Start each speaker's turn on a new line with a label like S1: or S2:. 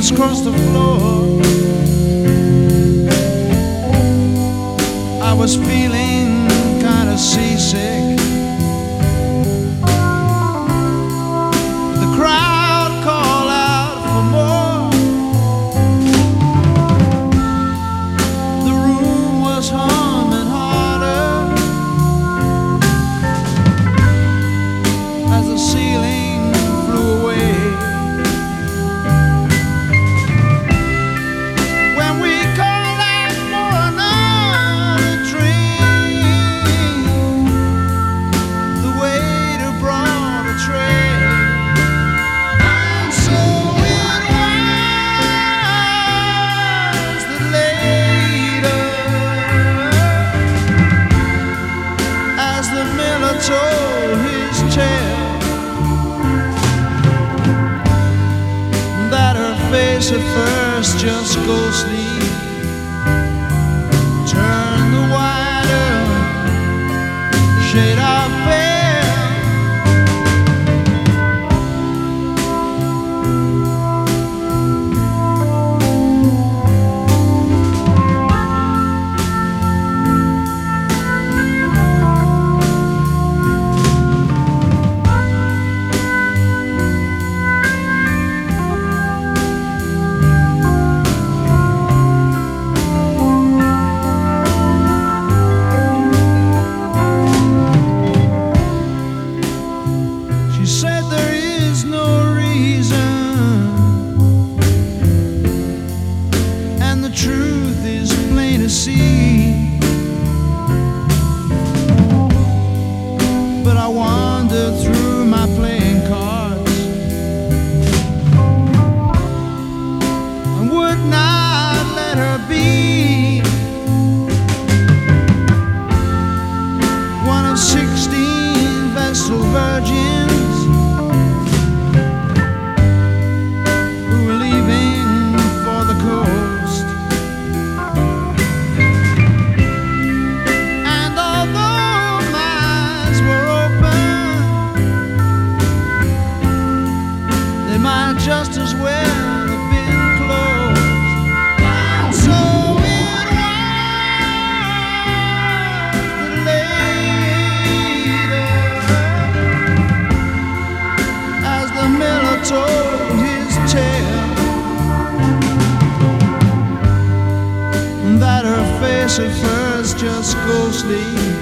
S1: across the floor. I was feeling kind of seasick. The crowd called out for more. The room was humming harder as the ceiling flew away. Told his tale that her face at first just ghostly turned the wider shade of pale. Said there is no reason, and the truth is plain to see. But I wandered through my playing cards and would not let her be one of 16 Vestal virgins just as well have been closed. And so it was later, as the miller told his tale, that her face at first just ghostly